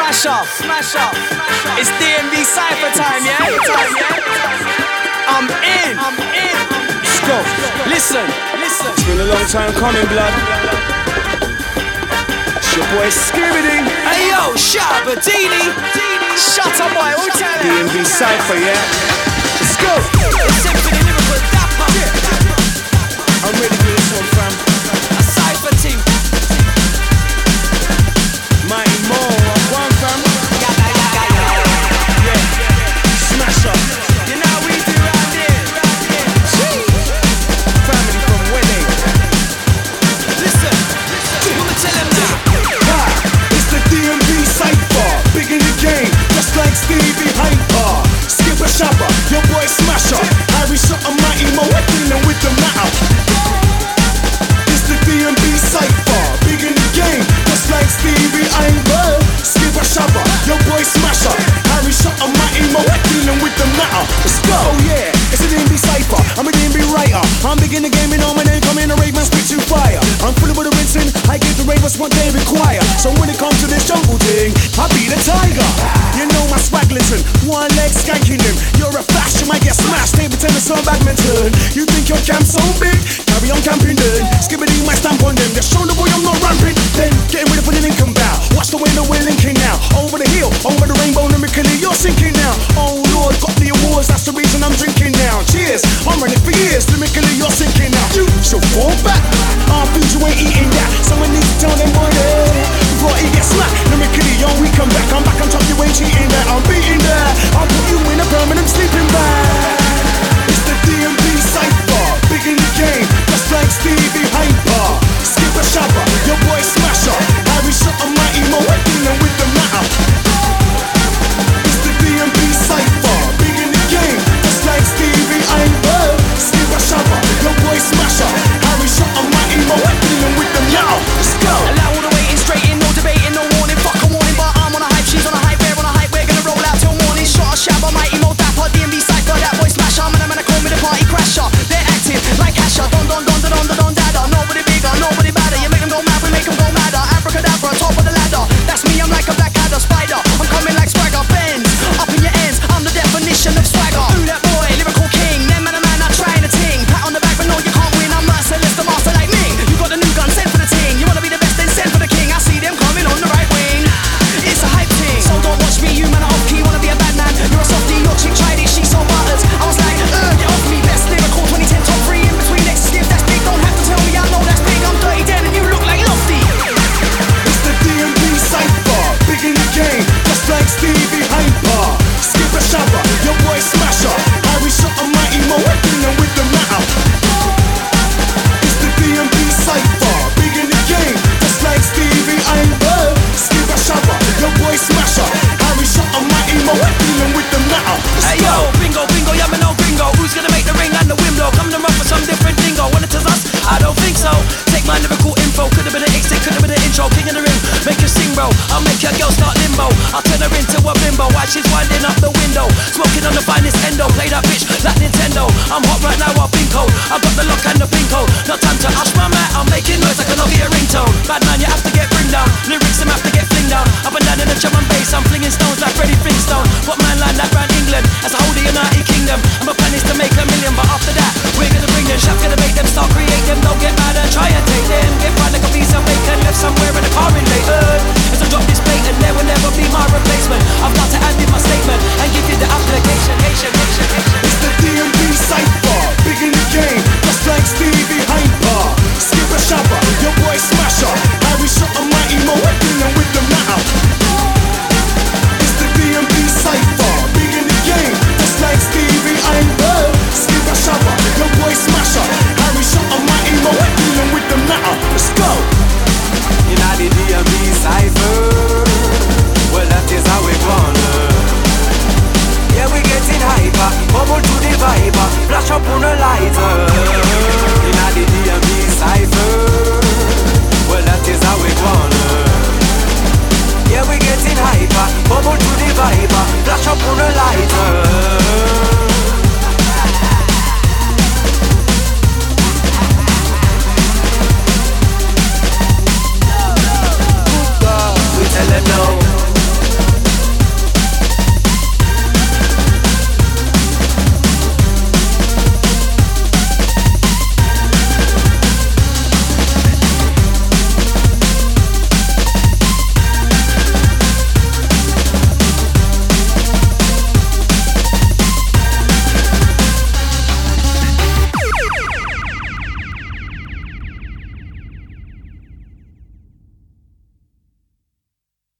Smash up, smash up. It's DMV Cypher time, yeah? I'm in. Let's go. Listen. It's been a long time coming, blood. It's your boy Skibidi. Hey yo, Shabadini. Shut up, boy. Who tell him? DMV Cypher, yeah? Let's go. It's Symphony Lyrical Dapper. I'm ready for this one, fam. A Cypher team. Mighty Mo, I'm one, fam. Yeah. Smash up. You know how we do round here. Family from Wedding. Listen. I'ma tell him now. It's the DMV Cypher, big in the game, just like Stevie Hyper. Skip a shopper, your boy Smasher. Harry shot a Mighty Mo, dealing with the matter. It's the DMV Cypher, big in the game, just like Stevie Hyper. Skip a shopper, your boy Smasher. Harry shot a Mighty Mo, dealing with the matter. Let's go, yeah, it's the DMV Cypher. I'm a DMV writer. I'm big in the game, and all my name come in a rave man, spit to fire. I'm full of the rinsing, I give the ravers what they require. So when it comes to this jungle thing, I be the tiger. You know my swag, listen, one leg skanking them. You're a flash, you might get smashed, table tennis or badminton. You think your camp's so big? Carry on camping then. Skibidi might stamp on them. Just show the boy I'm not ramping. Then getting ready for the Lincoln bow. Watch the way that we're linking now. Over the hill, over the rainbow, lyrically you're sinking now. Oh Lord, got the awards, that's the reason I'm drinking now. Cheers, I'm running for years, lyrically you're sinking now. You should fall back. Our food you ain't eating that. Someone needs to tell them boy before he gets slapped. Lyrically, yo, we come back. I'm back on top, you ain't cheating that. I'm beating that. I'll put you in a permanent sleeping bag. It's the DMV Cypher, big in the game, just like Stevie Hyper. Skip a shopper, your boy Smasher. Harry shot a Mighty Mo, dealing with the matter. It's the DMV Cypher, big in the game, just like Stevie Hyper. Skip a shopper, your boy Smasher. Harry shot a Mighty Mo, dealing with the matter. Let's go. Allow all the waiting, straight in, no debating, no warning. Fuck a warning, but I'm on a hype, she's on a hype, we're on a hype. We're gonna roll out till morning. Shot a shabba, Mighty Mo, Dapper, DMV Cypher, that boy Smasher. Man, I call me the party crasher. They're active like Asher. Don, dada. Nobody bigger, nobody badder. You make them go mad, we make them go madder. Abracadabra, top of the ladder. That's me, I'm like a black adder, spider. I'm coming like swagger, bends up in your ends. I'm the definition of swagger. Ooh, that boy, lyrical king. Them man, not trying to ting. Pat on the back, but no, you can't win. I'm merciless, the master like me. You got the new gun, send for the ting. You wanna be the best, then send for the king. I see them coming on the right wing. It's a hype ting, so don't watch me. You man are off key, wanna be a bad man. You're a softie, your chick tried it, she's so butters. I was like, get off me, best lyrical 2010 top 3 in between next stiff. That's big, don't have to tell me, I know that's big. I'm dirty dead and you look like Lofty. It's the DMV Cypher, big in the game, just like Stevie Hyper. Skip a shopper, your boy Smasher. Harry shot a Mighty Mo, dealing with the matter. It's the DMV Cypher, big in the game, just like Stevie Hyper. Skip a shopper, your boy Smasher. Harry shot a Mighty Mo, dealing with the matter. Hey yo, bingo, yeah, me no gringo. Who's gonna make the ring and the wind blow? Coming around for some different lingo. When it is us, I don't think so. Take my lyrical info, could've been an exit, could've been an intro. King in the ring, make you sing, bro. I'll make your girl start limbo. I'll turn her into a bimbo while she's winding up the window. Smoking on the finest endo, play that bitch like Nintendo. I'm hot right now, I've been cold. I've got the lock and the pin code. No time to hush my mat, I'm making noise like an Nokia ringtone. Bad man, you have to get bring down. Lyrics, them have to get fling down. Up and down in the drum and bass, I'm flinging stones like Freddie Flintstone.